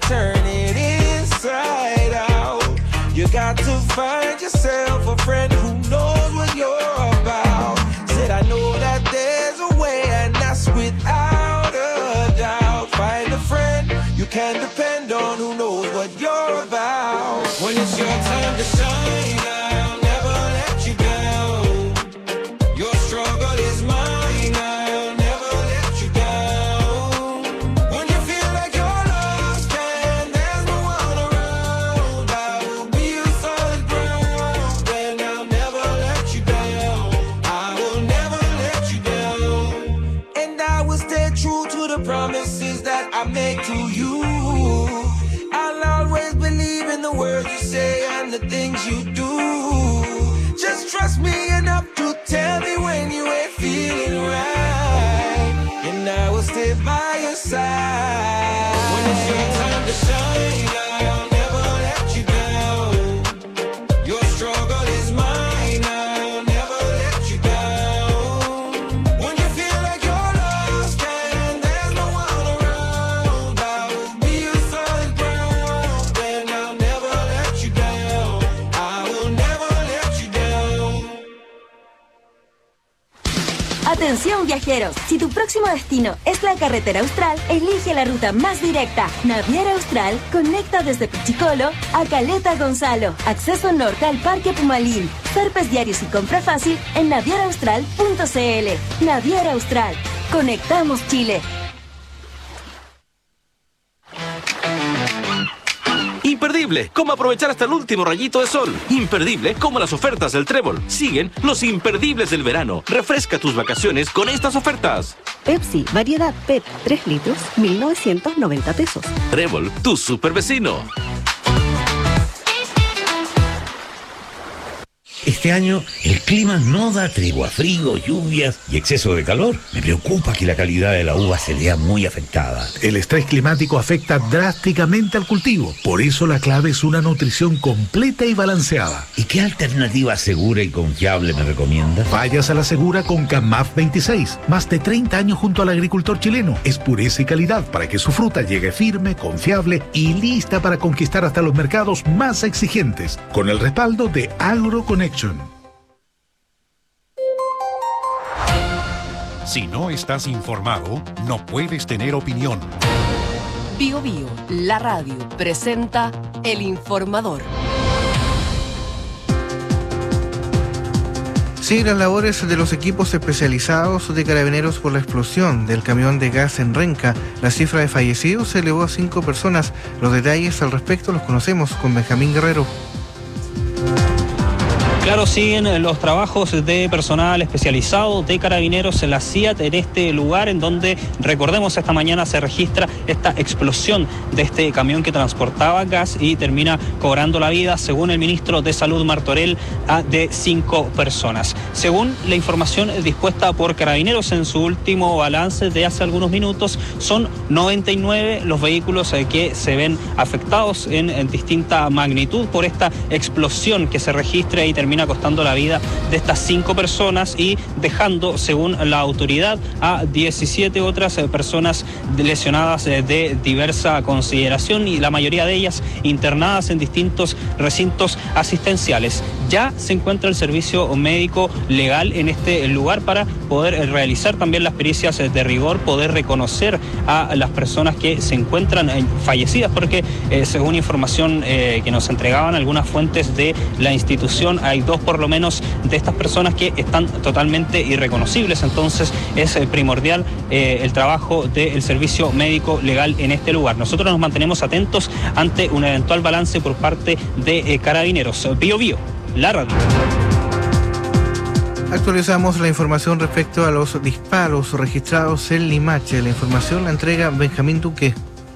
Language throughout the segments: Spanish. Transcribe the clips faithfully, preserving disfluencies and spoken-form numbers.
turn it inside out. You got to find yourself a friend who knows what you're about. Said I know that there's a way, and that's without a doubt. Find a friend you can depend on who knows what you're about. When it's your time to shine, I'll never let you down. Your struggle is mine, I'll never let you down. When you feel like you're lost and there's no one around, I will be your solid ground, and I'll never let you down. I will never let you down. And I will stay true to the promises that I make to you. I'll always believe in the words you say and the things you do. Just trust me enough to tell me when you ain't feeling right, and I will stay by your side. When it's your time to shine, I'll never let you down. Your struggle is mine, I'll never let you down. When you feel like you're lost and there's no one around, I will be your solid ground, and I'll never let you down. I will never let you down. Atención viajeros, si tu próximo destino es la carretera austral, elige la ruta más directa. Naviera Austral conecta desde Pichicolo a Caleta Gonzalo. Acceso norte al Parque Pumalín. Zarpes diarios y compra fácil en naviera austral punto c l. Naviera Austral. Conectamos Chile. Imperdible, cómo aprovechar hasta el último rayito de sol. Imperdible, como las ofertas del Trébol. Siguen los imperdibles del verano. Refresca tus vacaciones con estas ofertas. Pepsi, variedad P E T, tres litros, mil novecientos noventa pesos. Trébol, tu super vecino. Este año el clima no da tregua, frío, lluvias y exceso de calor. Me preocupa que la calidad de la uva se vea muy afectada. El estrés climático afecta drásticamente al cultivo. Por eso la clave es una nutrición completa y balanceada. ¿Y qué alternativa segura y confiable me recomienda? Vayas a la segura con Camaf veintiséis. Más de treinta años junto al agricultor chileno. Es pureza y calidad para que su fruta llegue firme, confiable y lista para conquistar hasta los mercados más exigentes. Con el respaldo de AgroConnection. Si no estás informado, no puedes tener opinión. Bio Bio, la radio, presenta El Informador. Siguen las labores de los equipos especializados de Carabineros por la explosión del camión de gas en Renca. La cifra de fallecidos se elevó a cinco personas. Los detalles al respecto los conocemos con Benjamín Guerrero. Claro, siguen los trabajos de personal especializado de Carabineros en la C I A T en este lugar en donde, recordemos, esta mañana se registra esta explosión de este camión que transportaba gas y termina cobrando la vida, según el ministro de Salud Martorell, de cinco personas. Según la información dispuesta por Carabineros en su último balance de hace algunos minutos, son noventa y nueve los vehículos que se ven afectados en, en distinta magnitud por esta explosión que se registra y termina costando la vida de estas cinco personas y dejando, según la autoridad, a diecisiete otras personas lesionadas de diversa consideración y la mayoría de ellas internadas en distintos recintos asistenciales. Ya se encuentra el servicio médico legal en este lugar para poder realizar también las pericias de rigor, poder reconocer a las personas que se encuentran fallecidas, porque eh, según información eh, que nos entregaban algunas fuentes de la institución, hay dos por lo menos de estas personas que están totalmente irreconocibles. Entonces es eh, primordial eh, el trabajo del servicio médico legal en este lugar. Nosotros nos mantenemos atentos ante un eventual balance por parte de eh, Carabineros. Bio Bio, la radio. Actualizamos la información respecto a los disparos registrados en Limache. La información la entrega Benjamín Duque.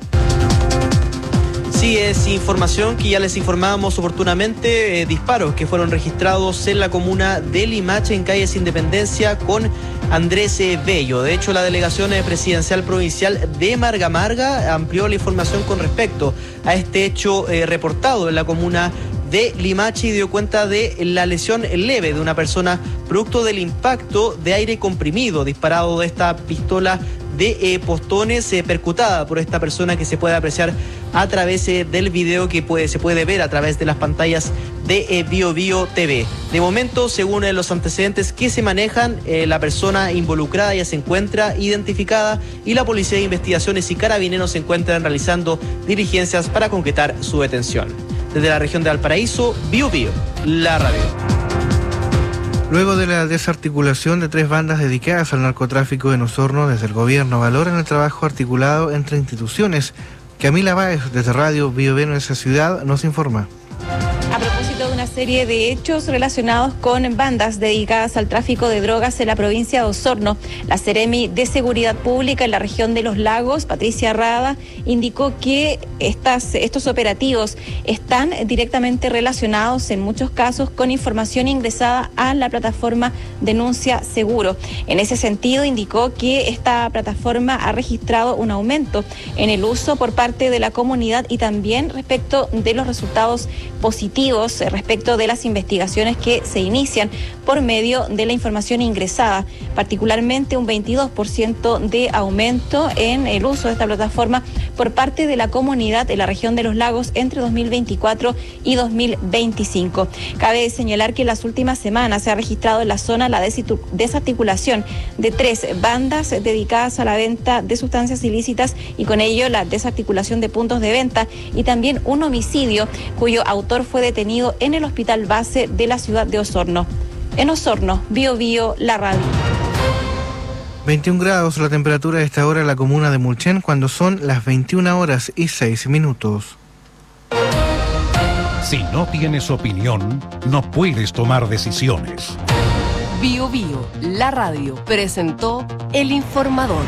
Sí, es información que ya les informábamos oportunamente, eh, disparos que fueron registrados en la comuna de Limache, en calles Independencia, con Andrés Bello. De hecho, la delegación presidencial provincial de Marga Marga amplió la información con respecto a este hecho eh, reportado en la comuna de Limache y dio cuenta de la lesión leve de una persona producto del impacto de aire comprimido disparado de esta pistola de eh, Postones, eh, percutada por esta persona que se puede apreciar a través eh, del video que puede, se puede ver a través de las pantallas de eh, Bio Bio T V. De momento, según eh, los antecedentes que se manejan, eh, la persona involucrada ya se encuentra identificada y la Policía de Investigaciones y Carabineros se encuentran realizando diligencias para concretar su detención. Desde la región de Valparaíso, Bio Bio, la radio. Luego de la desarticulación de tres bandas dedicadas al narcotráfico en Osorno, desde el gobierno valoran el trabajo articulado entre instituciones. Camila Báez, desde Radio Bio Bio en esa ciudad, nos informa. A propósito de una serie de hechos relacionados con bandas dedicadas al tráfico de drogas en la provincia de Osorno, la Seremi de Seguridad Pública en la región de Los Lagos, Patricia Rada, indicó que estas, estos operativos están directamente relacionados en muchos casos con información ingresada a la plataforma Denuncia Seguro. En ese sentido, indicó que esta plataforma ha registrado un aumento en el uso por parte de la comunidad y también respecto de los resultados positivos respecto de las investigaciones que se inician por medio de la información ingresada, particularmente un veintidós por ciento de aumento en el uso de esta plataforma por parte de la comunidad en la región de Los Lagos entre dos mil veinticuatro y dos mil veinticinco. Cabe señalar que en las últimas semanas se ha registrado en la zona la desarticulación de tres bandas dedicadas a la venta de sustancias ilícitas y con ello la desarticulación de puntos de venta y también un homicidio cuyo autor fue detenido en el hospital base de la ciudad de Osorno. En Osorno, Bio Bio, la radio. veintiún grados la temperatura a esta hora en la comuna de Mulchen cuando son las veintiuna horas y seis minutos. Si no tienes opinión, no puedes tomar decisiones. Bio Bio, la radio, presentó El Informador.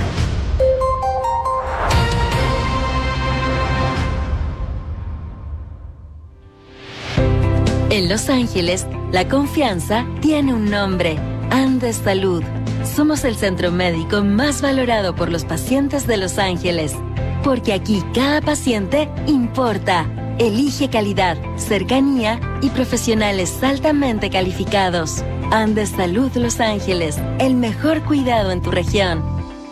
En Los Ángeles, la confianza tiene un nombre, Andes Salud. Somos el centro médico más valorado por los pacientes de Los Ángeles, porque aquí cada paciente importa. Elige calidad, cercanía y profesionales altamente calificados. Andes Salud Los Ángeles, el mejor cuidado en tu región.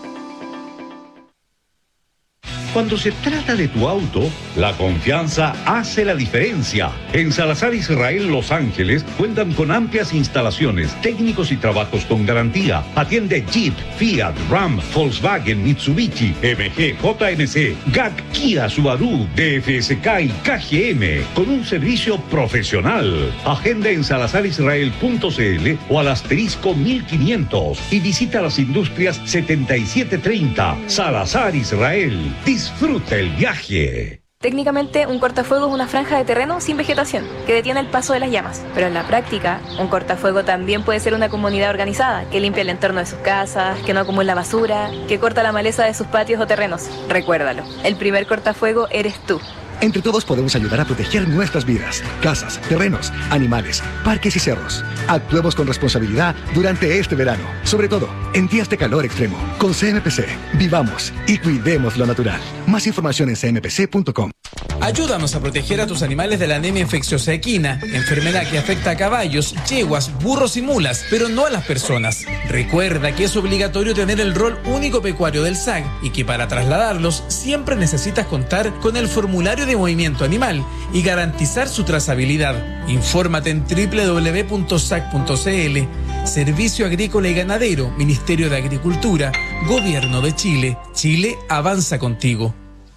Cuando se trata de tu auto, la confianza hace la diferencia. En Salazar Israel Los Ángeles cuentan con amplias instalaciones, técnicos y trabajos con garantía. Atiende Jeep, Fiat, Ram, Volkswagen, Mitsubishi, M G, J M C, G A C, Kia, Subaru, D F S K y K G M con un servicio profesional. Agenda en salazar israel punto c l o al asterisco mil quinientos y visita las industrias setenta y siete treinta. Salazar Israel. Disfruta el viaje. Técnicamente, un cortafuego es una franja de terreno sin vegetación, que detiene el paso de las llamas. Pero en la práctica, un cortafuego también puede ser una comunidad organizada, que limpia el entorno de sus casas, que no acumula basura, que corta la maleza de sus patios o terrenos. Recuérdalo, el primer cortafuego eres tú. Entre todos podemos ayudar a proteger nuestras vidas, casas, terrenos, animales, parques y cerros. Actuemos con responsabilidad durante este verano, sobre todo en días de calor extremo. Con C M P C, vivamos y cuidemos lo natural. Más información en c m p c punto com. Ayúdanos a proteger a tus animales de la anemia infecciosa equina, enfermedad que afecta a caballos, yeguas, burros y mulas, pero no a las personas. Recuerda que es obligatorio tener el rol único pecuario del S A C y que para trasladarlos siempre necesitas contar con el formulario de movimiento animal y garantizar su trazabilidad. Infórmate en doble u doble u doble u punto s a c punto c l. Servicio Agrícola y Ganadero, Ministerio de Agricultura, Gobierno de Chile. Chile avanza contigo.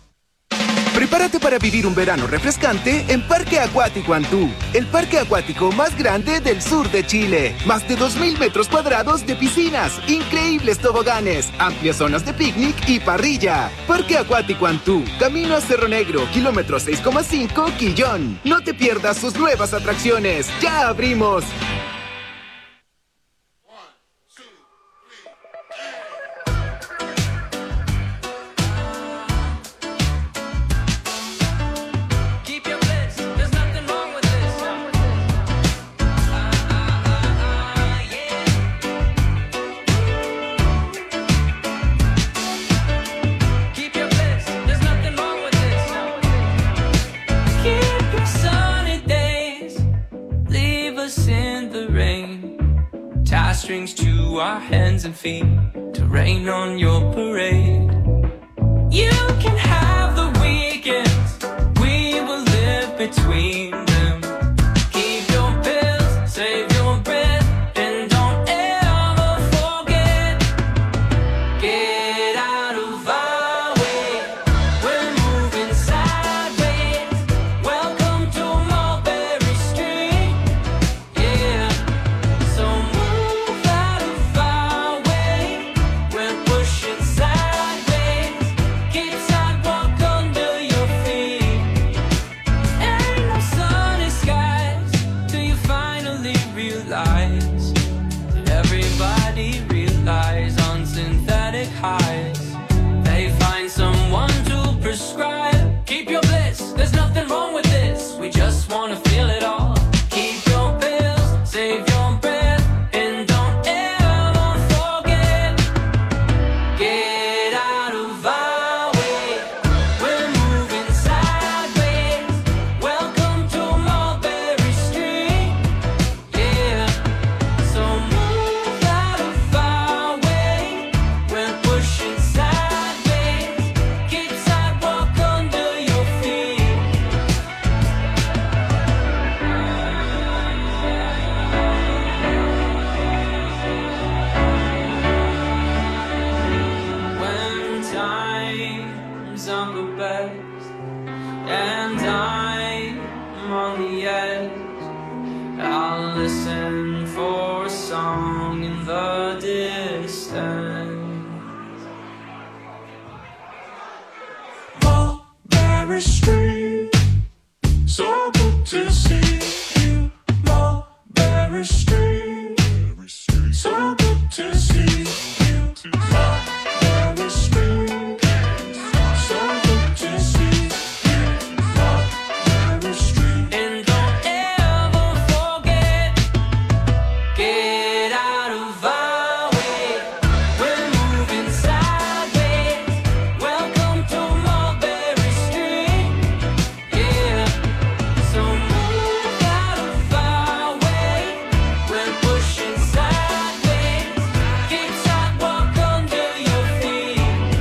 Prepárate para vivir un verano refrescante en Parque Acuático Antú, el parque acuático más grande del sur de Chile. Más de dos mil metros cuadrados de piscinas, increíbles toboganes, amplias zonas de picnic y parrilla. Parque Acuático Antú, camino a Cerro Negro, kilómetro seis coma cinco, Quillón. No te pierdas sus nuevas atracciones. ¡Ya abrimos! strings to our hands and feet to rain on your parade. You can have the weekends, we will live between them. Keep your pills, save your breath, and don't ever forget. Get out of our way, we're moving sideways. Welcome to Mulberry Street, yeah. So move out of our way, we're pushing sideways. Keep sidewalk under your feet. Ain't no sunny skies till you finally realize that everybody relies on synthetic highs. They find someone to prescribe. Keep your bliss, there's nothing wrong with this. We just wanna feel it all. Keep your pills, save your breath, and don't ever forget. Get out of our way, we're moving sideways. Welcome to Mulberry Street, yeah. So move out of our way, we're pushing sideways. Keep sidewalk under your feet. When times are the best and I'm on the edge, I'll listen for a song in the distance. Mulberry Street, so good to see you. Mulberry Street, so good to see you. Mulberry Street, so good to see you. Mulberry Street, and don't ever forget. Get out of our way, we're moving sideways. Welcome to Mulberry Street, yeah. So move out of our way, we're pushing sideways. Keep sidewalk under your feet.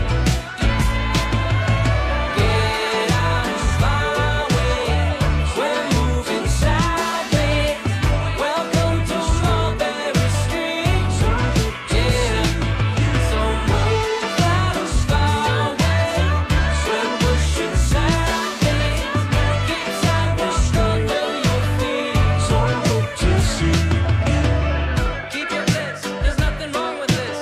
Get out of our way, we're moving sideways. Welcome to Mulberry Street, yeah. So move out of our way, we're pushing sideways. Keep sidewalk under your feet. So good to see you. Keep your bliss, there's nothing wrong with this.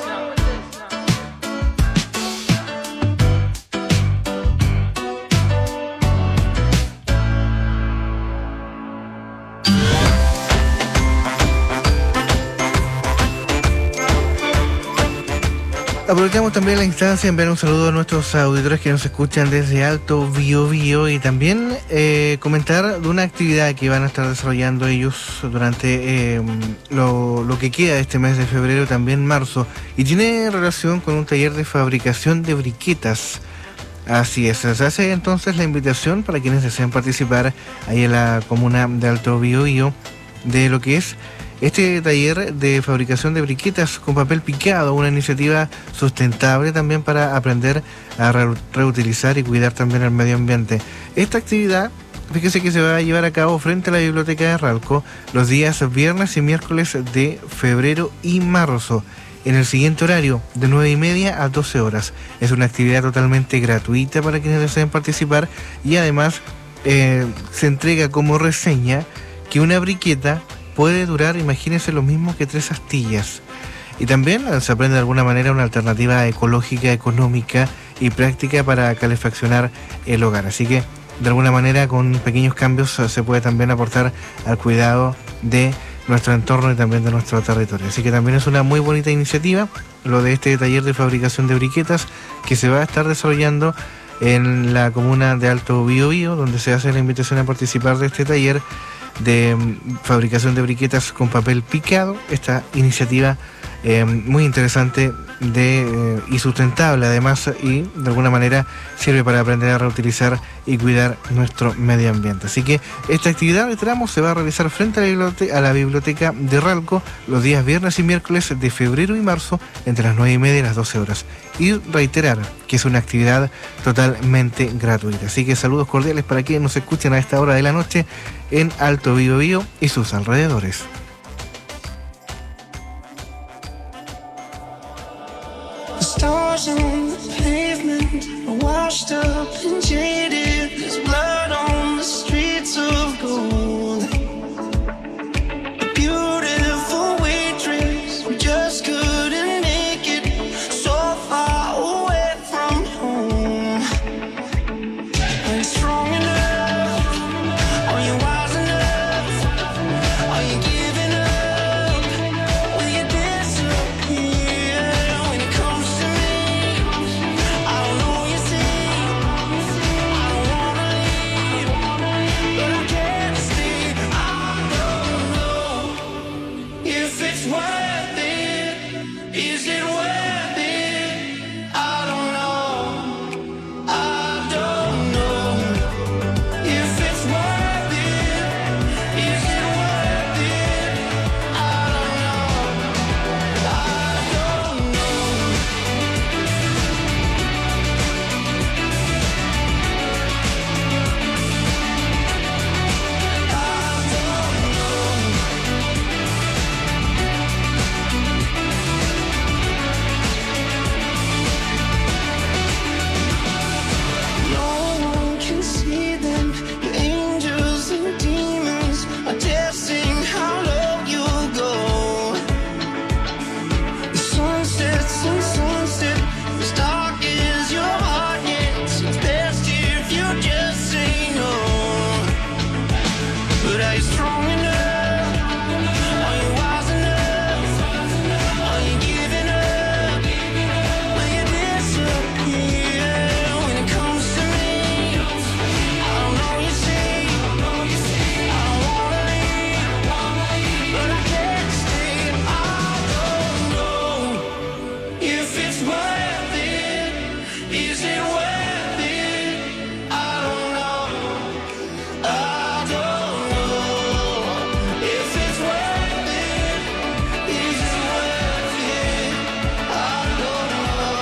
Aprovechamos también la instancia en enviar un saludo a nuestros auditores que nos escuchan desde Alto Biobío y también eh, comentar de una actividad que van a estar desarrollando ellos durante eh, lo, lo que queda de este mes de febrero, también marzo, y tiene relación con un taller de fabricación de briquetas. Así es, se hace entonces la invitación para quienes deseen participar ahí en la comuna de Alto Biobío de lo que es este taller de fabricación de briquetas con papel picado, una iniciativa sustentable también para aprender a re- reutilizar y cuidar también el medio ambiente. Esta actividad, fíjese que se va a llevar a cabo frente a la Biblioteca de Ralco los días viernes y miércoles de febrero y marzo, en el siguiente horario, de nueve y media a doce horas. Es una actividad totalmente gratuita para quienes deseen participar y además eh, se entrega como reseña que una briqueta puede durar, imagínense, lo mismo que tres astillas. Y también se aprende de alguna manera una alternativa ecológica, económica y práctica para calefaccionar el hogar. Así que, de alguna manera, con pequeños cambios se puede también aportar al cuidado de nuestro entorno y también de nuestro territorio. Así que también es una muy bonita iniciativa lo de este taller de fabricación de briquetas que se va a estar desarrollando en la comuna de Alto Biobío, donde se hace la invitación a participar de este taller de mm, fabricación de briquetas con papel picado. Esta iniciativa eh, muy interesante de, eh, y sustentable además, y de alguna manera sirve para aprender a reutilizar y cuidar nuestro medio ambiente. Así que esta actividad de tramo se va a realizar frente a la biblioteca, a la biblioteca de Ralco los días viernes y miércoles de febrero y marzo entre las nueve y media y las doce horas. Y reiterar que es una actividad totalmente gratuita. Así que saludos cordiales para quienes nos escuchan a esta hora de la noche en Alto Biobío y sus alrededores. Stars on the pavement are washed up and jaded. There's blood on the streets of gold. A beautiful waitress who just couldn't make it, so far away from home. Are you strong enough? Are you wise enough? Are you giving up? Will you disappear when it comes to me? I don't know, you see, I don't wanna leave, but I can't stay. I don't know if it's worth it. Is it worth it? I don't know. I don't know if it's worth it. Is it worth it? I don't know. I don't know. No one can see them. The angels and demons are testing how low you'll go. The sunsets and sunset, as dark as your heart gets. It's best if you just say no. But are you strong enough? Are you wise enough? Are you giving up? Will you disappear when it comes to me? I don't know, you see, I don't wanna leave, but I can't stay. I don't know if it's worth it. Is it worth it? I don't know. I don't know if it's worth it. Is it worth it? I don't know.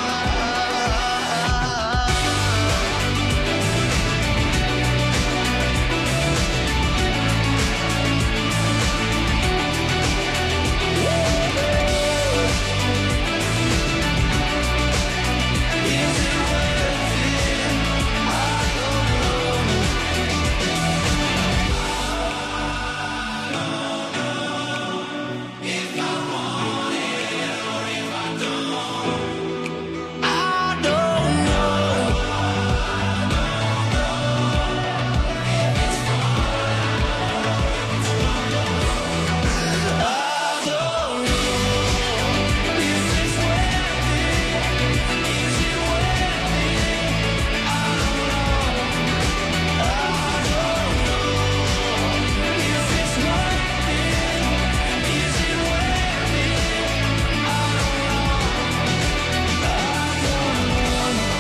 I don't know. I don't know if it's worth it. Is it worth it? I don't know. I don't know if it's worth it. Is it worth it? I don't know. I don't know.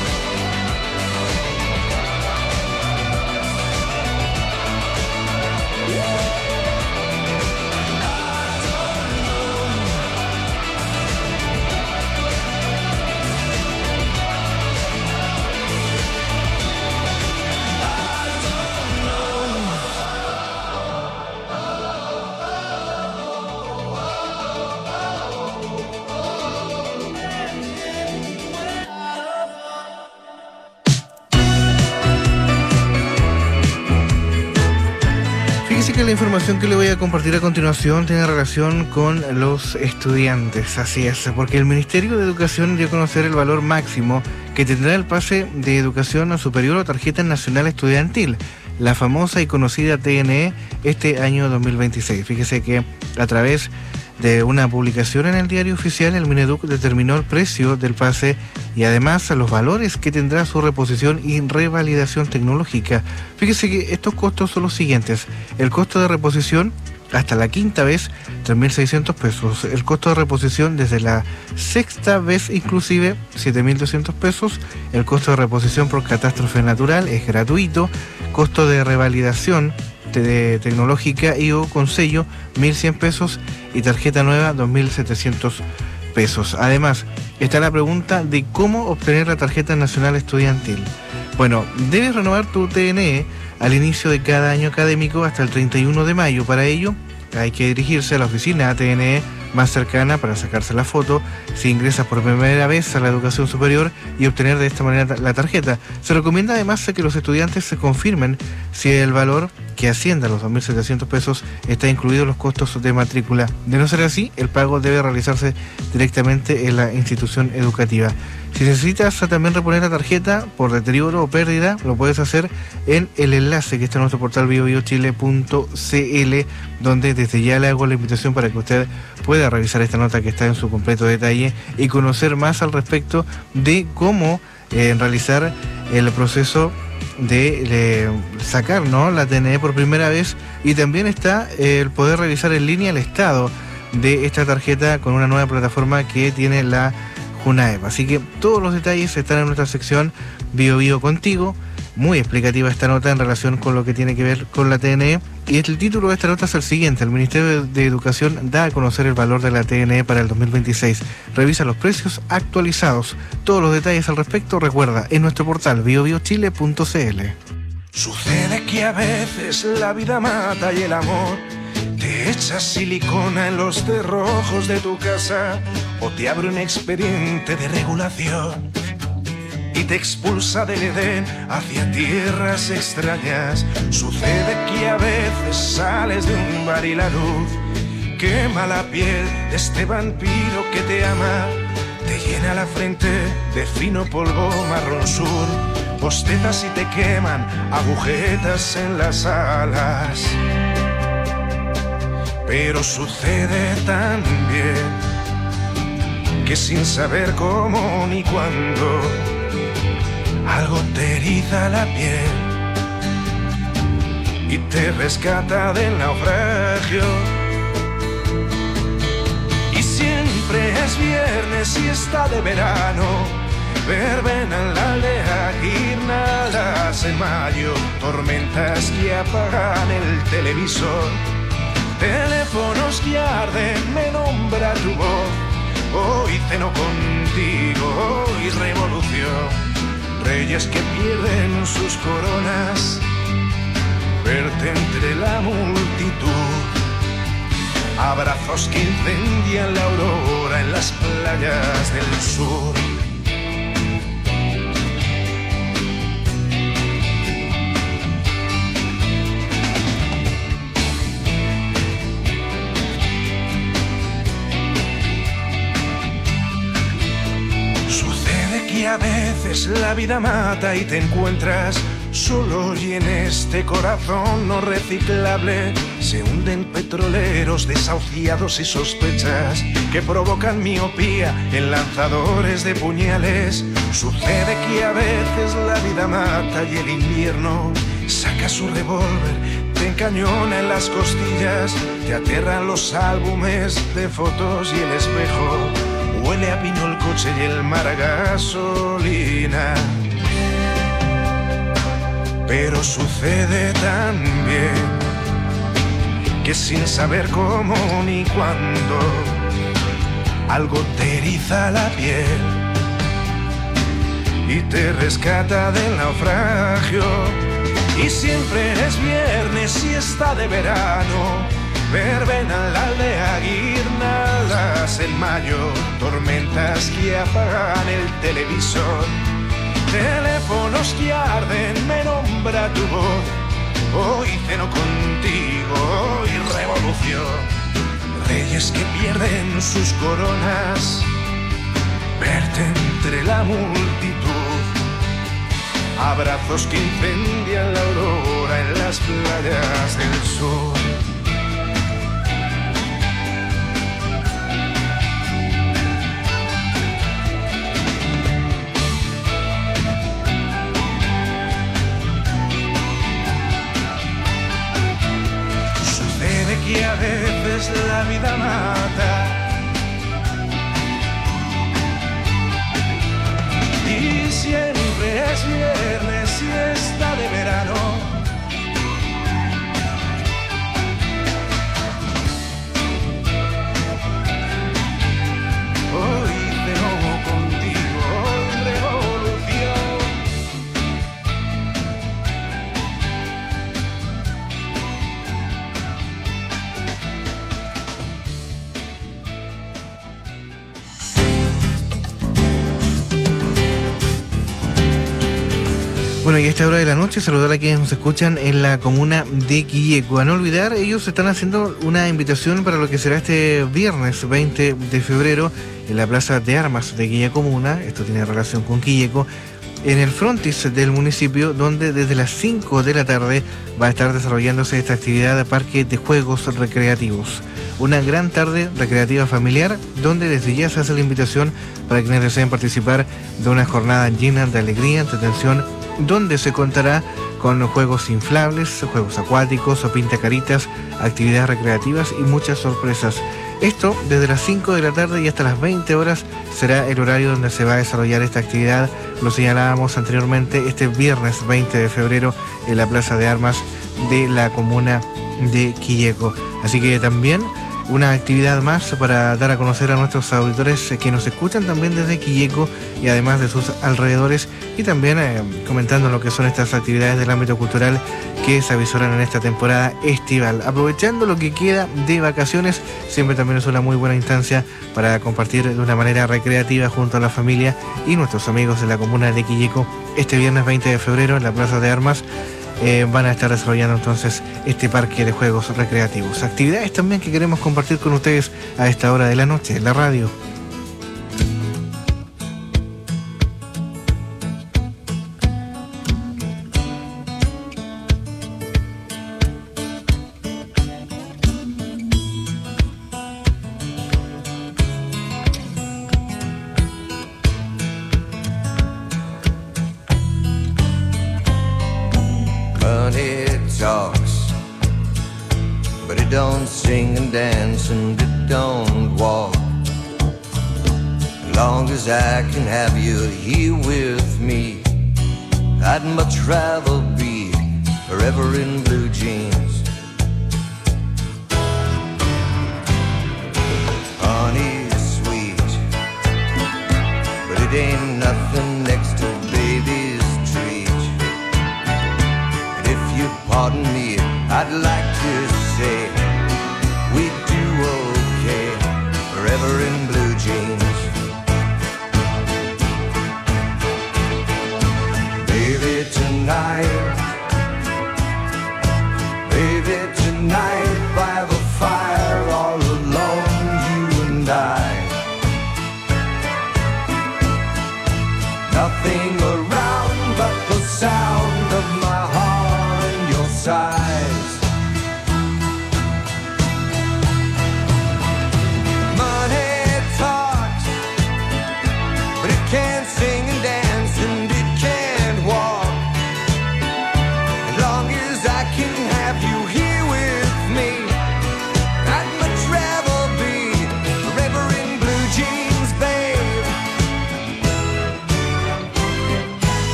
Fíjese que la información que le voy a compartir a continuación tiene relación con los estudiantes, así es, porque el Ministerio de Educación dio a conocer el valor máximo que tendrá el pase de educación superior o tarjeta nacional estudiantil, la famosa y conocida T N E, este año dos mil veintiséis. Fíjese que a través de una publicación en el diario oficial, el Mineduc determinó el precio del pase y además los valores que tendrá su reposición y revalidación tecnológica. Fíjese que estos costos son los siguientes. El costo de reposición hasta la quinta vez, tres mil seiscientos pesos. El costo de reposición desde la sexta vez inclusive, siete mil doscientos pesos. El costo de reposición por catástrofe natural es gratuito. Costo de revalidación de tecnológica y o con sello, mil cien pesos. Y tarjeta nueva, dos mil setecientos pesos. Además, está la pregunta de cómo obtener la tarjeta nacional estudiantil. Bueno, debes renovar tu T N E al inicio de cada año académico hasta el treinta y uno de mayo. Para ello, hay que dirigirse a la oficina T N E más cercana para sacarse la foto si ingresas por primera vez a la educación superior y obtener de esta manera la tarjeta. Se recomienda además que los estudiantes se confirmen si el valor que ascienda a los dos mil setecientos pesos está incluido en los costos de matrícula. De no ser así, el pago debe realizarse directamente en la institución educativa. Si necesitas también reponer la tarjeta por deterioro o pérdida, lo puedes hacer en el enlace que está en nuestro portal bio bio chile punto c l, donde desde ya le hago la invitación para que usted pueda revisar esta nota que está en su completo detalle y conocer más al respecto de cómo eh, realizar el proceso de, de sacar, ¿no?, la T N E por primera vez, y también está eh, el poder revisar en línea el estado de esta tarjeta con una nueva plataforma que tiene la JUNAEP. Así que todos los detalles están en nuestra sección Bio Bio Contigo. Muy explicativa esta nota en relación con lo que tiene que ver con la T N E. Y el título de esta nota es el siguiente: el Ministerio de Educación da a conocer el valor de la T N E para el dos mil veintiséis. Revisa los precios actualizados. Todos los detalles al respecto, recuerda, en nuestro portal bio bio chile punto c l. Sucede que a veces la vida mata y el amor te echa silicona en los cerrojos de tu casa o te abre un expediente de regulación y te expulsa del Edén hacia tierras extrañas. Sucede que a veces sales de un bar y la luz quema la piel de este vampiro que te ama, te llena la frente de fino polvo marrón sur, bostezas y te queman agujetas en las alas. Pero sucede también que sin saber cómo ni cuándo algo te eriza la piel y te rescata del naufragio. Y siempre es viernes y está de verano, verbena en la aldea, guirnaldas en mayo, tormentas que apagan el televisor, teléfonos que arden, me nombra tu voz. Hoy ceno contigo, hoy revolución. Reyes que pierden sus coronas, verte entre la multitud. Abrazos que incendian la aurora en las playas del sur. Y a veces la vida mata y te encuentras solo, y en este corazón no reciclable se hunden petroleros desahuciados y sospechas que provocan miopía en lanzadores de puñales. Sucede que a veces la vida mata y el invierno saca su revólver, te encañona en las costillas, te aterran los álbumes de fotos y el espejo. Huele a pino el coche y el mar a gasolina. Pero sucede también que sin saber cómo ni cuándo algo te eriza la piel y te rescata del naufragio. Y siempre es viernes y está de verano, verbena en la aldea, guirnaldas en mayo, tormentas que apagan el televisor, teléfonos que arden, me nombra tu voz. Hoy ceno contigo, hoy revolución. Reyes que pierden sus coronas, verte entre la multitud. Abrazos que incendian la aurora en las playas del sur. que a veces la vida mata. Y siempre es viernes, fiesta de verano. Hoy tengo contigo revolución. Bueno, y a esta hora de la noche saludar a quienes nos escuchan en la comuna de Quilleco. A no olvidar, ellos están haciendo una invitación para lo que será este viernes veinte de febrero en la Plaza de Armas de Quilla Comuna. Esto tiene relación con Quilleco, en el frontis del municipio, donde desde las cinco de la tarde va a estar desarrollándose esta actividad de parque de juegos recreativos. Una gran tarde recreativa familiar, donde desde ya se hace la invitación para quienes deseen participar de una jornada llena de alegría, entretención, donde se contará con juegos inflables, juegos acuáticos, o pintacaritas, actividades recreativas y muchas sorpresas. Esto desde las cinco de la tarde y hasta las veinte horas será el horario donde se va a desarrollar esta actividad. Lo señalábamos anteriormente, este viernes veinte de febrero en la Plaza de Armas de la comuna de Quilleco. Así que también una actividad más para dar a conocer a nuestros auditores que nos escuchan también desde Quilleco y además de sus alrededores, y también eh, comentando lo que son estas actividades del ámbito cultural que se avisoran en esta temporada estival. Aprovechando lo que queda de vacaciones, siempre también es una muy buena instancia para compartir de una manera recreativa junto a la familia y nuestros amigos de la comuna de Quilleco. Este viernes veinte de febrero en la Plaza de Armas Eh, van a estar desarrollando entonces este parque de juegos recreativos. Actividades también que queremos compartir con ustedes a esta hora de la noche en la radio. I can have you here with me. I'd much rather be forever in blue jeans. Honey, sweet, but it ain't nothing next to baby's treat. And if you pardon me, I'd like to say we do okay forever in blue jeans. Tonight, baby, tonight by the fire, all alone, you and I. Nothing around but the sound of my heart and your sighs. Money talks, but it can't sing and dance and it can't walk.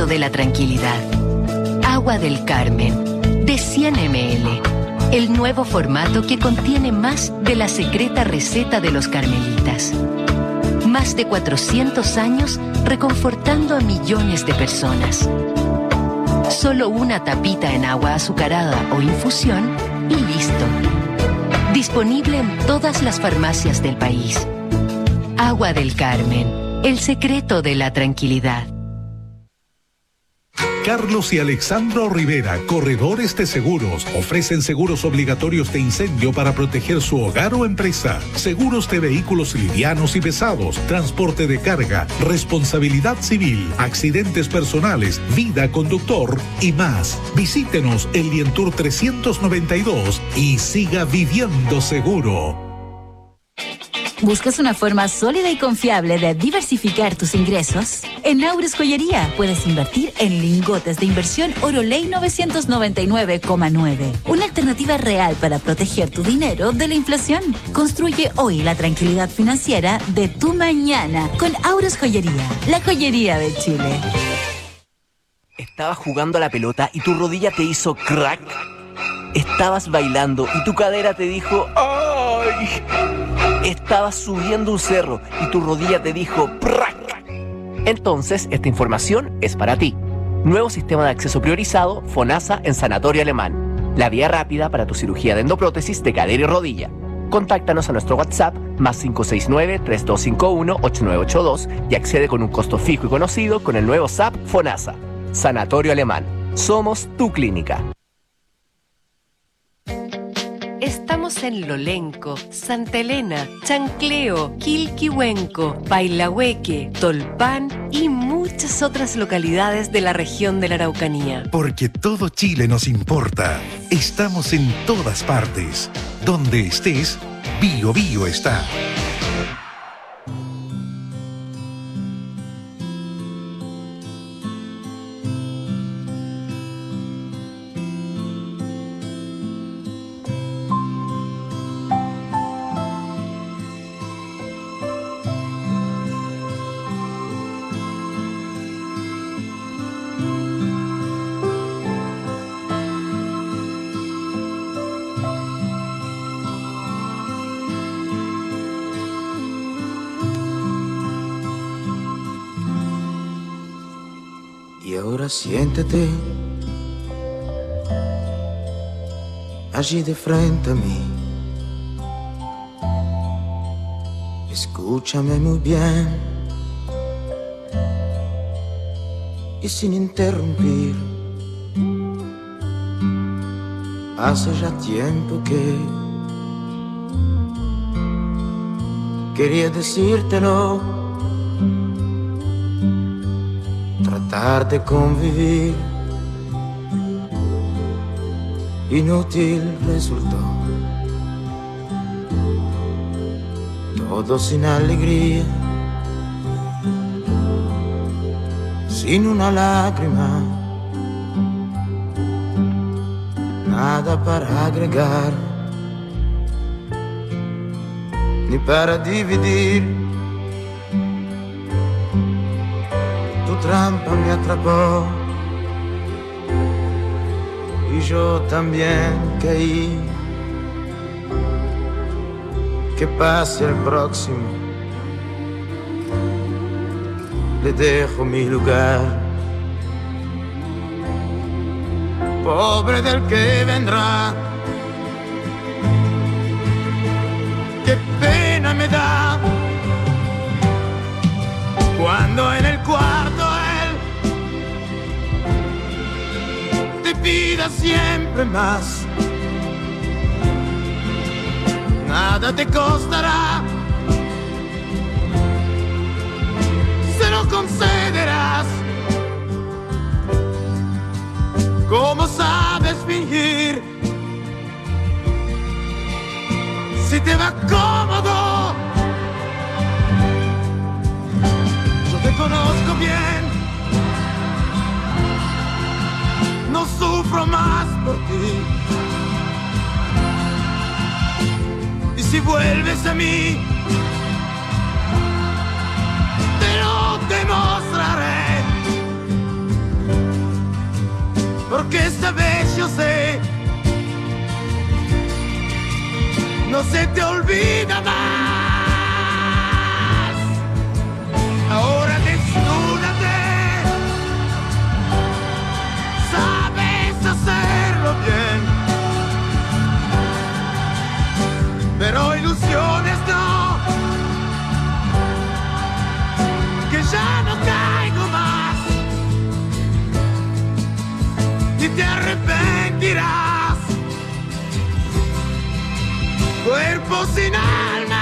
secreto de la tranquilidad. Agua del Carmen, de cien mililitros. El nuevo formato que contiene más de la secreta receta de los carmelitas. Más de cuatrocientos años reconfortando a millones de personas. Solo una tapita en agua azucarada o infusión y listo. Disponible en todas las farmacias del país. Agua del Carmen, el secreto de la tranquilidad. Carlos y Alexandro Rivera, corredores de seguros, ofrecen seguros obligatorios de incendio para proteger su hogar o empresa, seguros de vehículos livianos y pesados, transporte de carga, responsabilidad civil, accidentes personales, vida conductor y más. Visítenos en Lientour trescientos noventa y dos y siga viviendo seguro. ¿Buscas una forma sólida y confiable de diversificar tus ingresos? En Aures Joyería puedes invertir en lingotes de inversión Oroley novecientos noventa y nueve coma nueve. Una alternativa real para proteger tu dinero de la inflación. Construye hoy la tranquilidad financiera de tu mañana con Aures Joyería, la joyería de Chile. ¿Estabas jugando a la pelota y tu rodilla te hizo crack? ¿Estabas bailando y tu cadera te dijo ¡ay! Estabas subiendo un cerro y tu rodilla te dijo ¡prac! Entonces, esta información es para ti. Nuevo sistema de acceso priorizado FONASA en Sanatorio Alemán. La vía rápida para tu cirugía de endoprótesis de cadera y rodilla. Contáctanos a nuestro WhatsApp más cinco seis nueve, tres dos cinco uno, ocho nueve ocho dos y accede con un costo fijo y conocido con el nuevo S A P FONASA. Sanatorio Alemán. Somos tu clínica. Estamos en Lolenco, Santa Elena, Chancleo, Quilquihuenco, Pailahueque, Tolpan y muchas otras localidades de la región de la Araucanía. Porque todo Chile nos importa. Estamos en todas partes. Donde estés, Bio Bio está. Ahora siéntate allí de frente a mí. Escúchame muy bien y sin interrumpir. Hace ya tiempo que quería decírtelo. Tratar de convivir inútil resultó. Todo sin alegría, sin una lágrima, nada para agregar, ni para dividir. Tu trampa me atrapó y yo también caí. Que pase el próximo, le dejo mi lugar. Pobre del que vendrá, qué pena me da cuando en el cuarto él te pida siempre más. Nada te costará, se lo concederás. ¿Cómo sabes fingir? Si te va cómodo, yo te conozco bien, no sufro más por ti. Y si vuelves a mí, te lo demostraré. porque esta vez yo sé, no se te olvida más. Ahora desnúdate, sabes hacerlo bien, pero ilusiones no, que ya no caigo más, y te arrepentirás, cuerpo sin alma.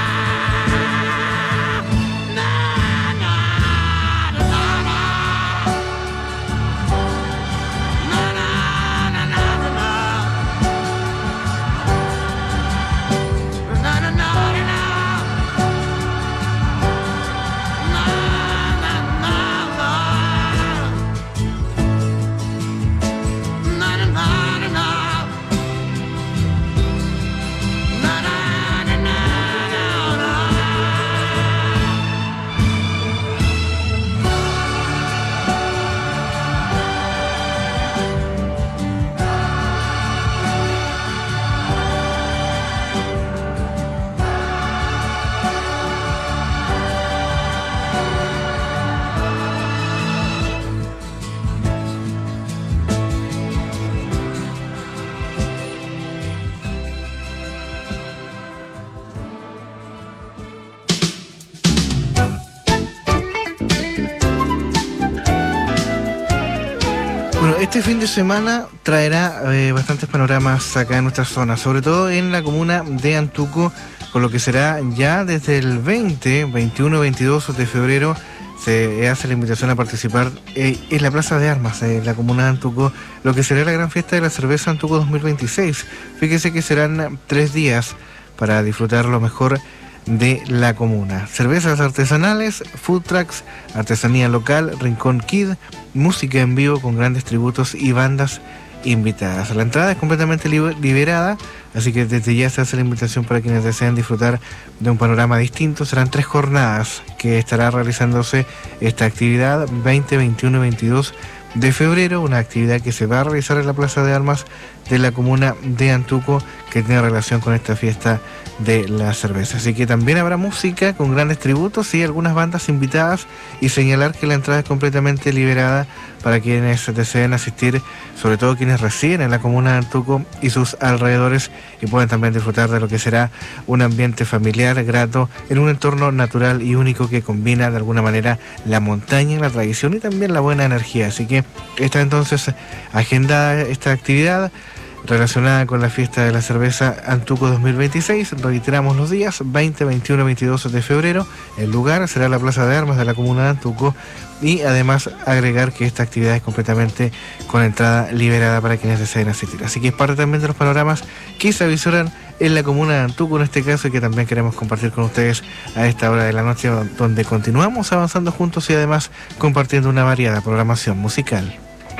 Este fin de semana traerá eh, bastantes panoramas acá en nuestra zona, sobre todo en la comuna de Antuco, con lo que será ya desde el veinte, veintiuno, veintidós de febrero. Se hace la invitación a participar eh, en la Plaza de Armas de la comuna de Antuco, lo que será la gran fiesta de la cerveza Antuco dos mil veintiséis. Fíjese que serán tres días para disfrutar lo mejor de la comuna. Cervezas artesanales, food trucks, artesanía local, Rincón Kid, música en vivo con grandes tributos y bandas invitadas. La entrada es completamente liber- liberada, así que desde ya se hace la invitación para quienes desean disfrutar de un panorama distinto. Serán tres jornadas que estará realizándose esta actividad, veinte, veintiuno y veintidós de febrero, una actividad que se va a realizar en la Plaza de Armas de la comuna de Antuco, que tiene relación con esta fiesta de la cerveza. Así que también habrá música con grandes tributos y algunas bandas invitadas, y señalar que la entrada es completamente liberada para quienes deseen asistir, sobre todo quienes residen en la comuna de Antuco y sus alrededores, y pueden también disfrutar de lo que será un ambiente familiar, grato, en un entorno natural y único que combina de alguna manera la montaña, la tradición y también la buena energía. Así que está entonces agendada esta actividad relacionada con la fiesta de la cerveza Antuco dos mil veintiséis. Reiteramos los días, veinte, veintiuno y veintidós de febrero. El lugar será la Plaza de Armas de la comuna de Antuco, y además agregar que esta actividad es completamente con entrada liberada para quienes deseen asistir. Así que es parte también de los panoramas que se avisoran en la comuna de Antuco en este caso, y que también queremos compartir con ustedes a esta hora de la noche, donde continuamos avanzando juntos y además compartiendo una variada programación musical.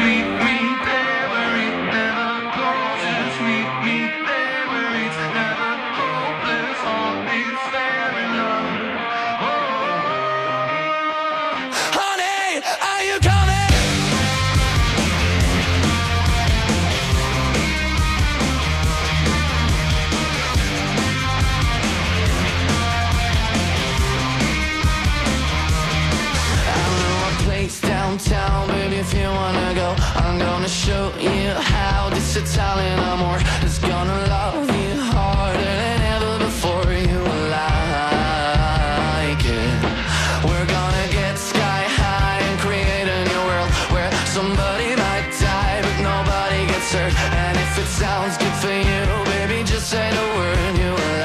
Downtown, baby, if you wanna go, I'm gonna show you how this Italian amor is gonna love you harder than ever before. You will like it. We're gonna get sky high and create a new world where somebody might die but nobody gets hurt. And if it sounds good for you, baby, just say the word. You will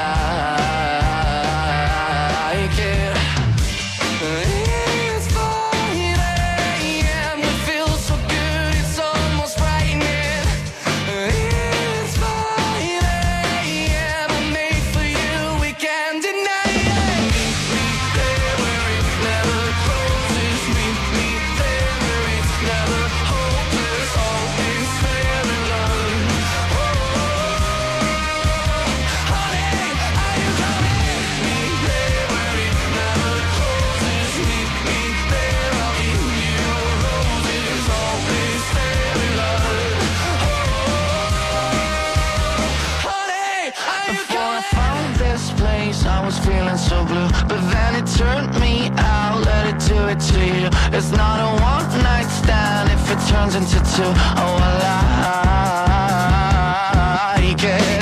like it. Oh, so blue, but then it turned me out. Let it do it to you. It's not a one night stand if it turns into two. Oh, I like it.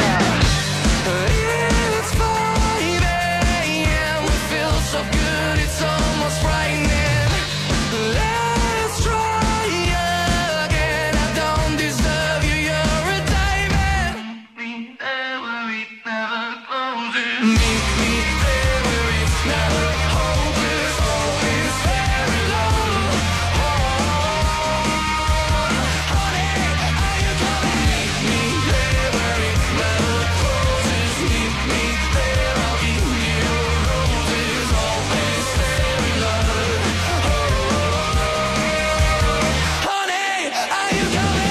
It's five a.m. We feel so good, it's almost frightening. Let's try again. I don't deserve you, you're a diamond. Meet there where it never closes. Meet me there where it's never hopeless. Always very low. Honey, are you coming? Meet me there where it never closes. Meet me there, I'll give you roses. Always very low. Honey, are you coming?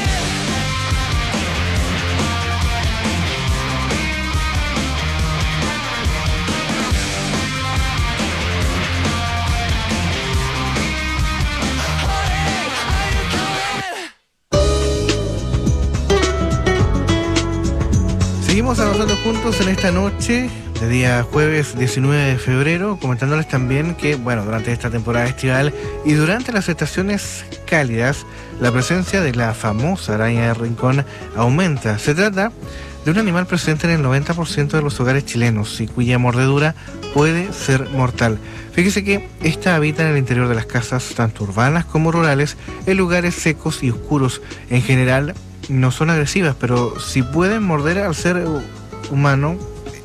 Seguimos avanzando juntos en esta noche de día jueves diecinueve de febrero, comentándoles también que, bueno, durante esta temporada estival y durante las estaciones cálidas, la presencia de la famosa araña de rincón aumenta. Se trata de un animal presente en el noventa por ciento de los hogares chilenos y cuya mordedura puede ser mortal. Fíjese que esta habita en el interior de las casas, tanto urbanas como rurales, en lugares secos y oscuros. En general, no son agresivas, pero si pueden morder al ser humano,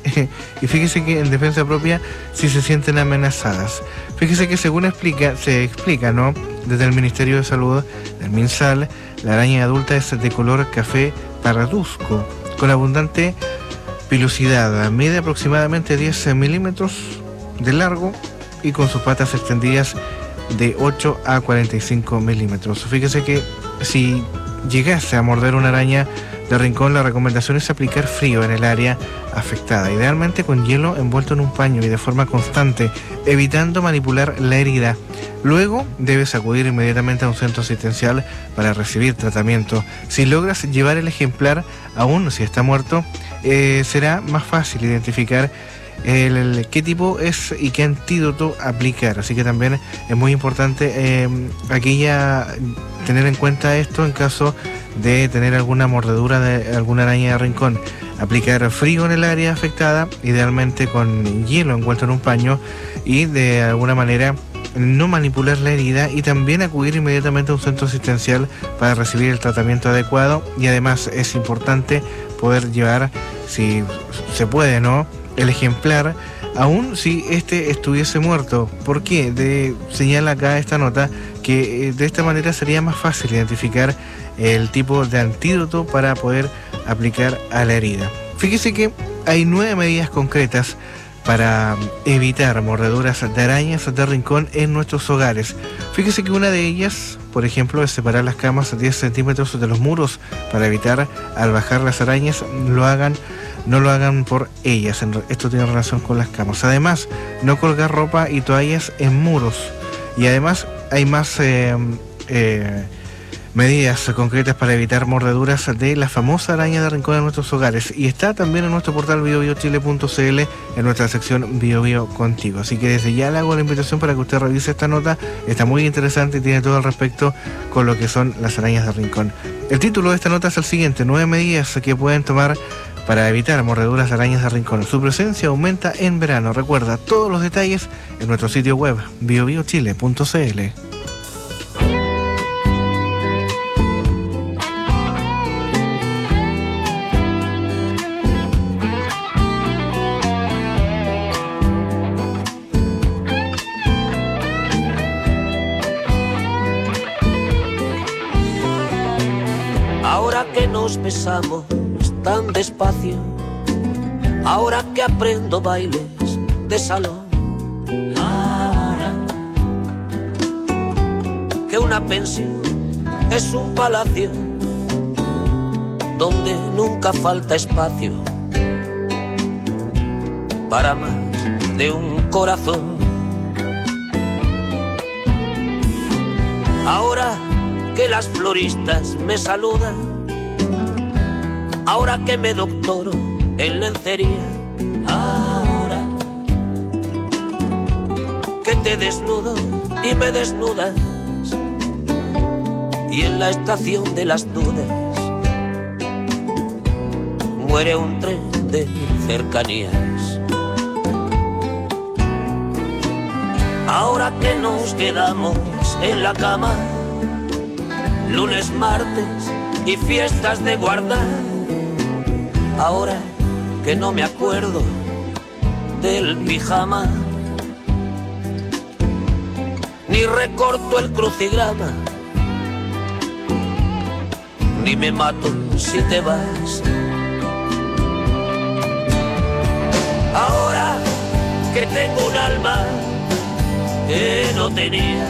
y fíjese que en defensa propia, si se sienten amenazadas. Fíjese que según explica, se explica, ¿no?, desde el Ministerio de Salud, del MinSal, la araña adulta es de color café parduzco, con abundante pilosidad, mide aproximadamente diez milímetros de largo y con sus patas extendidas de ocho a cuarenta y cinco milímetros. Fíjese que si llegase a morder una araña de rincón, la recomendación es aplicar frío en el área afectada, idealmente con hielo envuelto en un paño y de forma constante, evitando manipular la herida. Luego debes acudir inmediatamente a un centro asistencial para recibir tratamiento. Si logras llevar el ejemplar, aún si está muerto, eh, será más fácil identificar El, el, qué tipo es y qué antídoto aplicar. Así que también es muy importante eh, aquí ya tener en cuenta esto en caso de tener alguna mordedura de alguna araña de rincón. Aplicar frío en el área afectada, idealmente con hielo envuelto en un paño, y de alguna manera no manipular la herida, y también acudir inmediatamente a un centro asistencial para recibir el tratamiento adecuado. Y además es importante poder llevar, si se puede, ¿no?, el ejemplar, aún si este estuviese muerto. ¿Por qué? De, señala acá esta nota que eh, de esta manera sería más fácil identificar el tipo de antídoto para poder aplicar a la herida. Fíjese que hay nueve medidas concretas para evitar mordeduras de arañas de rincón en nuestros hogares. Fíjese que una de ellas, por ejemplo, es separar las camas a diez centímetros de los muros para evitar al bajar las arañas lo hagan no lo hagan por ellas. Esto tiene relación con las camas. Además, no colgar ropa y toallas en muros. Y además hay más eh, eh, medidas concretas para evitar mordeduras de la famosa araña de rincón en nuestros hogares. Y está también en nuestro portal bio bio chile punto c l, en nuestra sección Bio Bio Contigo. Así que desde ya le hago la invitación para que usted revise esta nota. Está muy interesante y tiene todo al respecto con lo que son las arañas de rincón. El título de esta nota es el siguiente: nueve medidas que pueden tomar para evitar mordeduras de arañas de rincón. Su presencia aumenta en verano. Recuerda todos los detalles en nuestro sitio web bio bio chile punto c l. Ahora que nos besamos tan despacio, ahora que aprendo bailes de salón, ahora que una pensión es un palacio donde nunca falta espacio para más de un corazón. Ahora que las floristas me saludan, ahora que me doctoro en lencería, ahora te desnudo y me desnudas, y en la estación de las dudas muere un tren de cercanías. Ahora que nos quedamos en la cama, lunes, martes y fiestas de guardar, ahora que no me acuerdo del pijama, ni recorto el crucigrama, ni me mato si te vas. Ahora que tengo un alma que no tenía,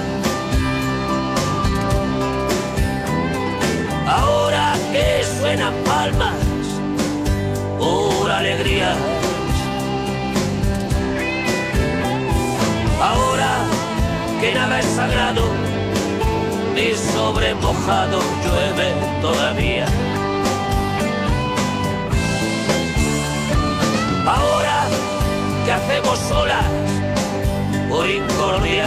ahora que suenan palmas por alegrías, ahora que nada es sagrado ni sobre mojado llueve todavía. Ahora que hacemos solas por incordia,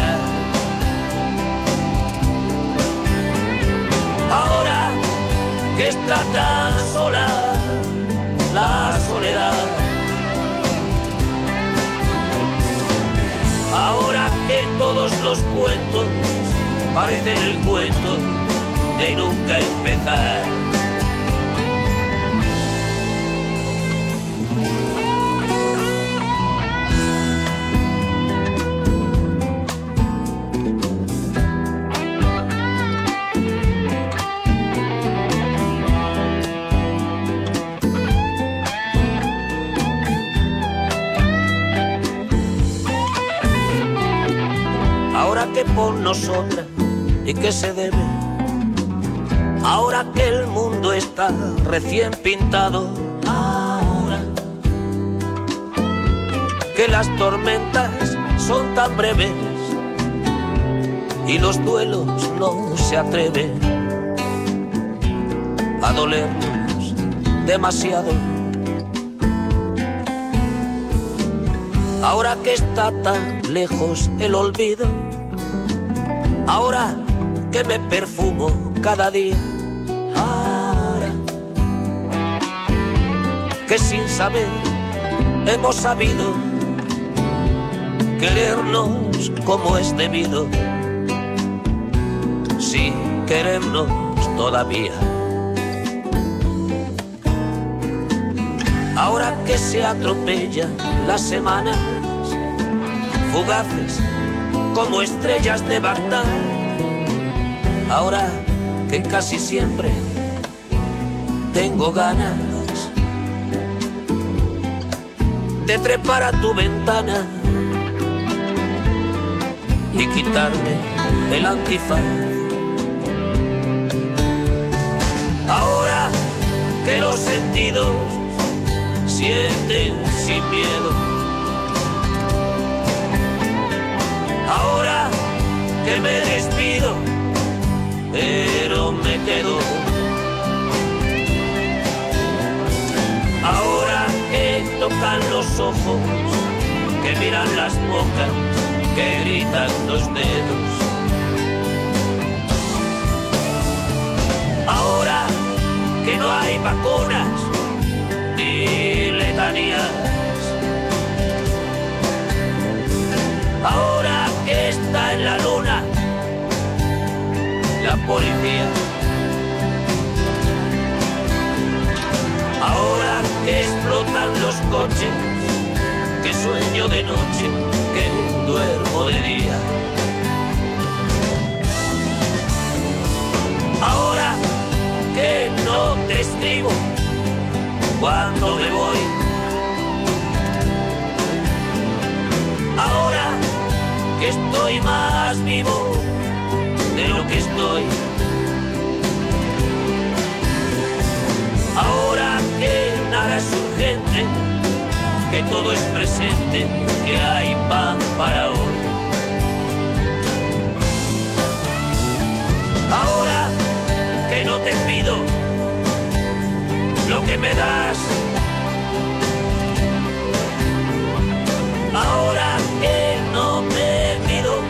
ahora que está tan sola la soledad, ahora que todos los cuentos parecen el cuento de nunca empezar. Ahora que por nosotras y que se debe, ahora que el mundo está recién pintado, ahora que las tormentas son tan breves y los duelos no se atreven a dolernos demasiado, ahora que está tan lejos el olvido, ahora que me perfumo cada día, ahora que sin saber hemos sabido querernos como es debido, sin querernos todavía. Ahora que se atropellan las semanas, fugaces como estrellas de Bagdad, ahora que casi siempre tengo ganas de trepar a tu ventana y quitarme el antifaz. Ahora que los sentidos sienten sin miedo, ahora que me despido, pero me quedo. Ahora que tocan los ojos, que miran las bocas, que gritan los dedos. Ahora que no hay vacunas ni letanías. Ahora que está en la luna la policía. Ahora que explotan los coches, que sueño de noche, que duermo de día. Ahora que no te escribo cuando me voy. Ahora que estoy más vivo de lo que estoy. Ahora que nada es urgente, que todo es presente, que hay pan para hoy. Ahora que no te pido lo que me das. Ahora que no me pido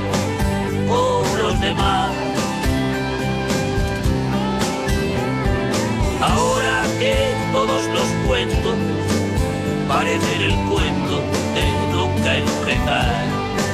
los cuentos parecen el cuento de nunca empezar.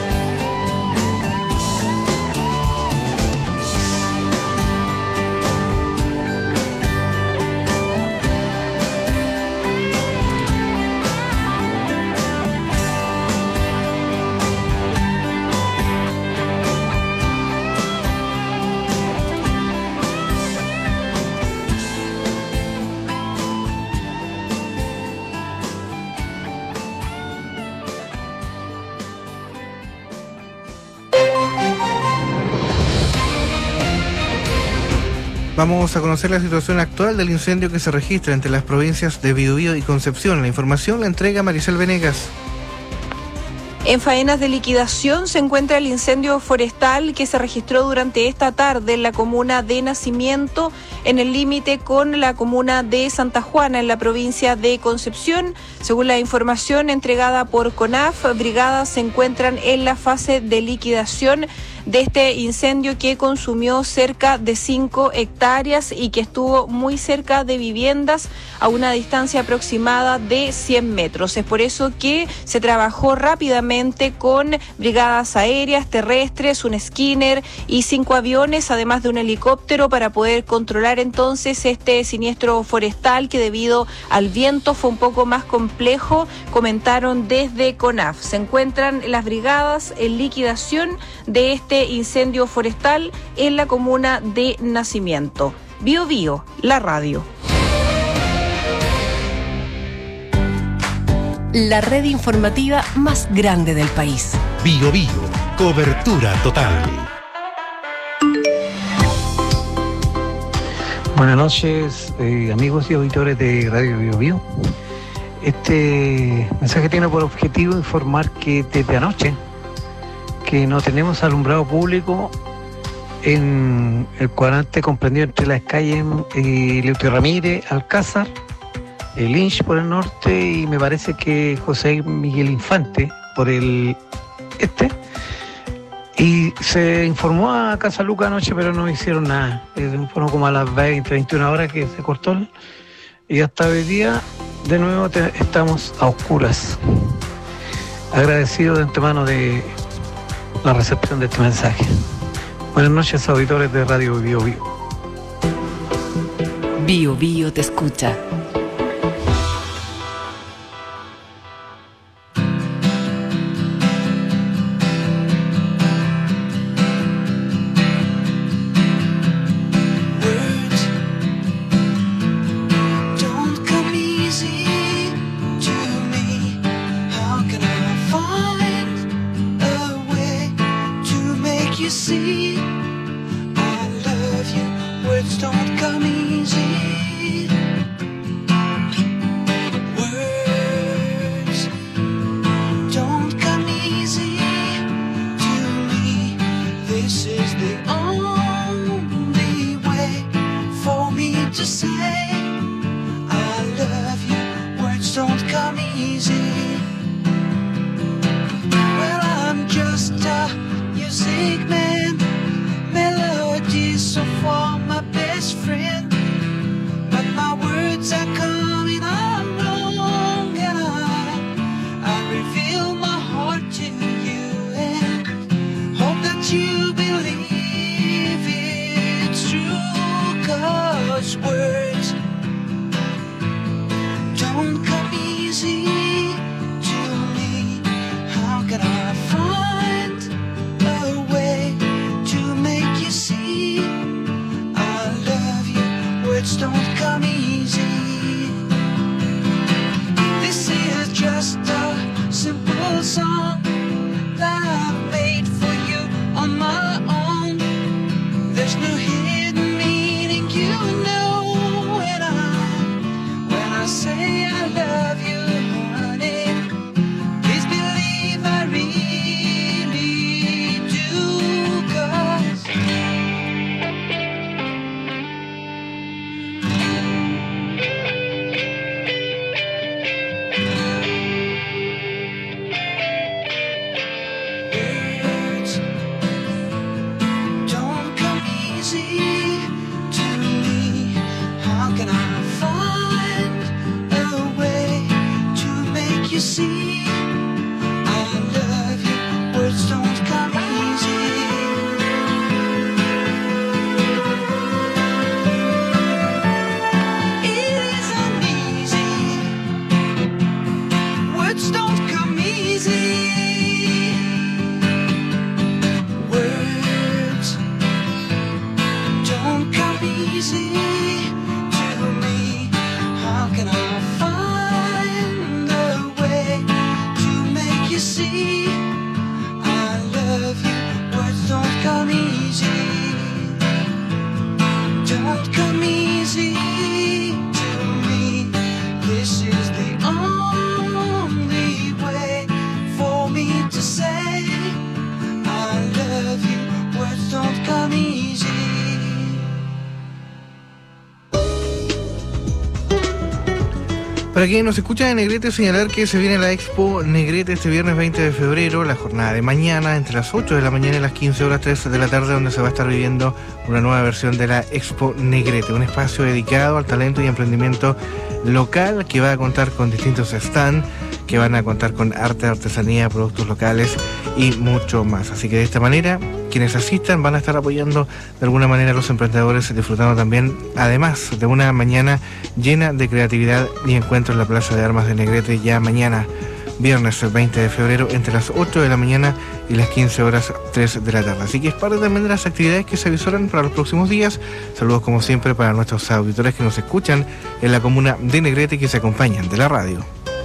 Vamos a conocer la situación actual del incendio que se registra entre las provincias de Biobío y Concepción. La información la entrega Maricel Venegas. En faenas de liquidación se encuentra el incendio forestal que se registró durante esta tarde en la comuna de Nacimiento, en el límite con la comuna de Santa Juana, en la provincia de Concepción. Según la información entregada por CONAF, brigadas se encuentran en la fase de liquidación de este incendio que consumió cerca de cinco hectáreas y que estuvo muy cerca de viviendas a una distancia aproximada de cien metros. Es por eso que se trabajó rápidamente con brigadas aéreas, terrestres, un Skinner y cinco aviones, además de un helicóptero, para poder controlar entonces este siniestro forestal que debido al viento fue un poco más complejo, comentaron desde CONAF. Se encuentran las brigadas en liquidación de este incendio forestal en la comuna de Nacimiento. Biobío, la radio. La red informativa más grande del país. Biobío, cobertura total. Buenas noches, eh, amigos y auditores de Radio Biobío. Este mensaje tiene por objetivo informar que desde anoche que no tenemos alumbrado público en el cuadrante comprendido entre las calles eh, Leuterio Ramírez, Alcázar, el Lynch por el norte y me parece que José Miguel Infante por el este. Y se informó a Casa Luca anoche, pero no hicieron nada. Se informó como a las veinte, veintiuna horas que se cortó. Y hasta hoy día, de nuevo, te, estamos a oscuras. Agradecido de antemano de la recepción de este mensaje. Buenas noches, auditores de Radio Bio Bio. Bio Bio te escucha. Para quienes nos escuchan en Negrete, señalar que se viene la Expo Negrete este viernes veinte de febrero, la jornada de mañana, entre las ocho de la mañana y las quince horas tres de la tarde, donde se va a estar viviendo una nueva versión de la Expo Negrete, un espacio dedicado al talento y emprendimiento local que va a contar con distintos stands, que van a contar con arte, artesanía, productos locales y mucho más. Así que de esta manera, quienes asistan van a estar apoyando de alguna manera a los emprendedores, disfrutando también, además de una mañana llena de creatividad y encuentro en la Plaza de Armas de Negrete, ya mañana, viernes veinte de febrero, entre las ocho de la mañana y las quince horas tres de la tarde. Así que es parte también de las actividades que se avisoran para los próximos días. Saludos como siempre para nuestros auditores que nos escuchan en la comuna de Negrete y que se acompañan de la radio.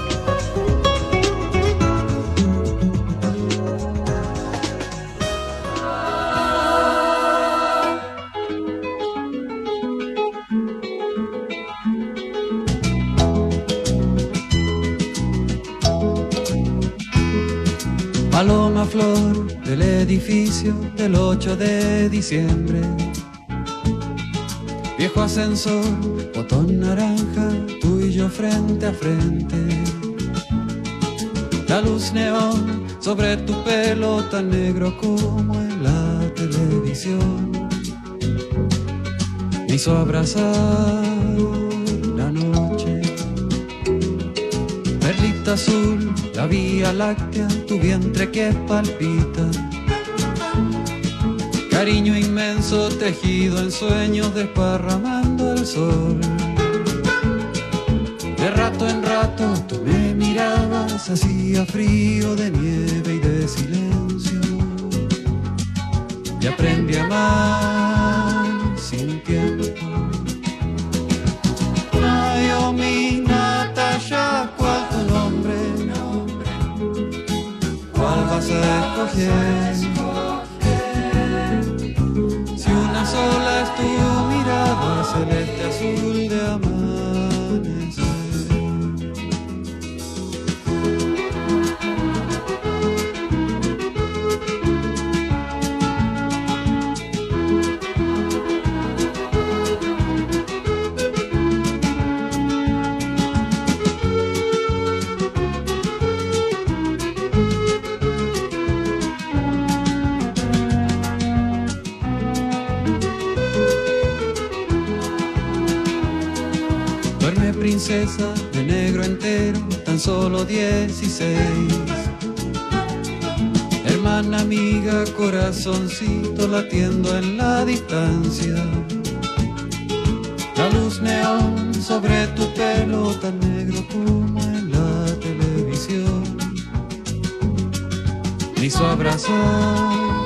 Paloma flor del edificio del ocho de diciembre. Viejo ascensor, botón naranja, tú y yo frente a frente. La luz neón sobre tu pelo tan negro como en la televisión me hizo abrazar la noche. Perlita azul, la vía láctea, tu vientre que palpita. Cariño inmenso tejido en sueños desparramando el sol. De rato en rato tú me mirabas, hacía frío de nieve y de silencio. Y aprendí a amar sin tiempo. Ay, oh mi Natasha, ¿cuál tu nombre? ¿Cuál vas a escoger? Si una sola es tu mirada, celeste azul de amanecer. Princesa de negro entero, tan solo dieciséis. Hermana amiga, corazoncito latiendo en la distancia. La luz neón sobre tu pelo tan negro como en la televisión me hizo abrazar